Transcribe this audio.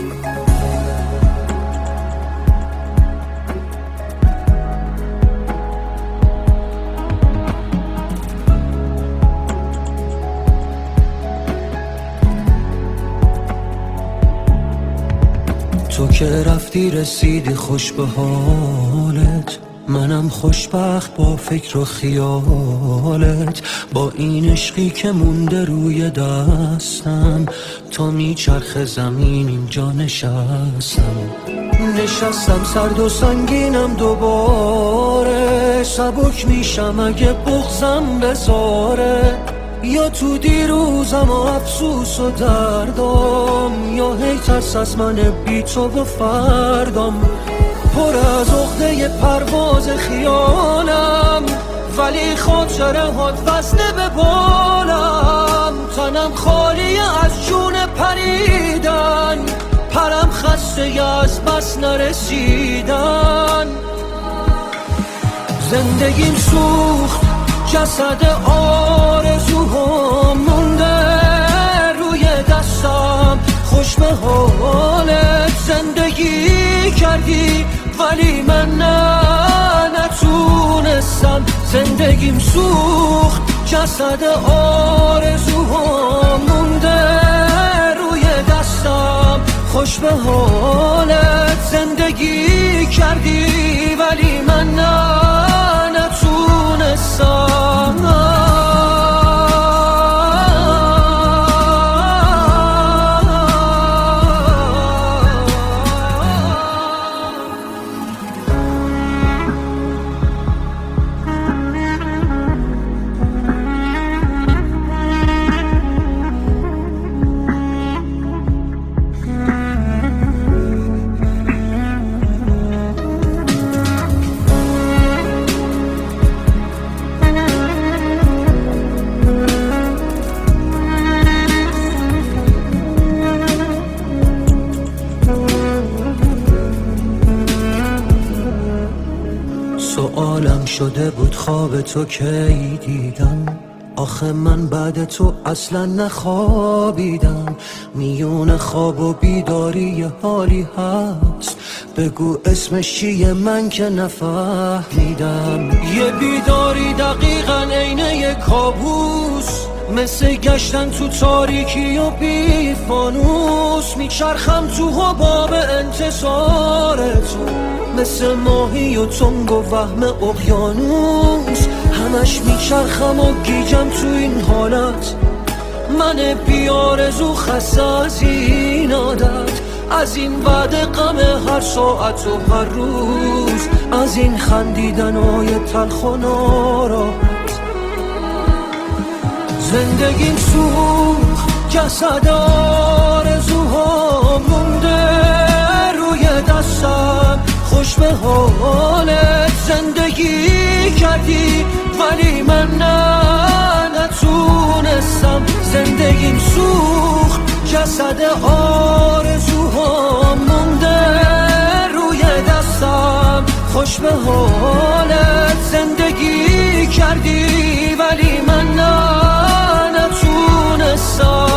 تو که رفتی رسیدی خوش به حالت، منم خوشبخت با فکر و خیالت. با این عشقی که مونده روی دستم، تا میچرخ زمین اینجا نشستم. سرد و سنگینم دوباره، سبک میشم اگه بغضم بذاره. یا تو دیروزم و افسوس و دردم، یا هی ترس از من بی تو و فردم. پر از عقده پرواز خیالم، ولی خاطره هات وصله به بالم. تنم خالی از جون پریدن، پرم خسته از بس نرسیدن. زندگیم سوخت، جسد آرزوها مونده روی دستم. خوش به حالت زندگی کردی، ولی من نتونستم. زندگیم سوخت، جسد آرزوها مونده روی دستم. خوش به حالت زندگی کردی، ولی من نتونستم. سوالم شده بود خواب تو کی دیدم، آخه من بعد تو اصلا نخوابیدم. میون خواب و بیداری یه حالی هست، بگو اسمش چیه من که نفهمیدم. یه بیداری دقیقا عین یه کابوس، مثل گشتن تو تاریکی و بی فانوس. میچرخم تو حباب انتظار تو، مثل ماهی و تنگ و وهم اقیانوس. همش میچرخم و گیجم تو این حالت، من بیارزو خسته از این عادت. از این وعده غم هر ساعت و هر روز، از این خندیدنهای تلخ و ناراحت. زندگیم سوخت، جسد آرزوها مونده روی دستم. خوش به حالت زندگی کردی، ولی من نتونستم. زندگیم سوخت، جسد آرزوها مونده روی دستم. خوش به حالت زندگی کردی، ولی من نتونستم.